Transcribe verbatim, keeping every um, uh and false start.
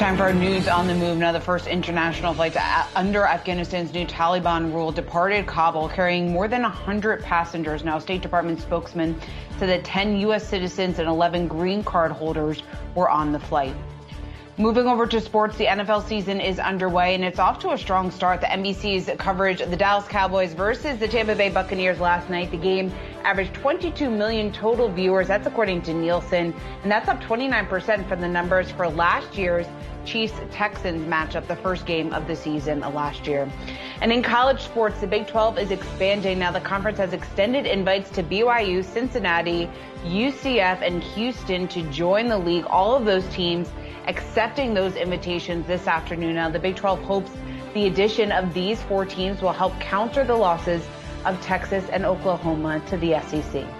Time for our news on the move. Now, the first international flight to, uh, under Afghanistan's new Taliban rule departed Kabul, carrying more than one hundred passengers. Now, State Department spokesman said that ten U S citizens and eleven green card holders were on the flight. Moving over to sports, the N F L season is underway, and it's off to a strong start. The N B C's coverage of the Dallas Cowboys versus the Tampa Bay Buccaneers last night. The game averaged twenty-two million total viewers. That's according to Nielsen, and that's up twenty-nine percent from the numbers for last year's Chiefs-Texans matchup, the first game of the season last year. And in college sports, the Big twelve is expanding. Now, the conference has extended invites to B Y U, Cincinnati, U C F, and Houston to join the league. All of those teams accepting those invitations this afternoon. Now, the Big twelve hopes the addition of these four teams will help counter the losses of Texas and Oklahoma to the S E C.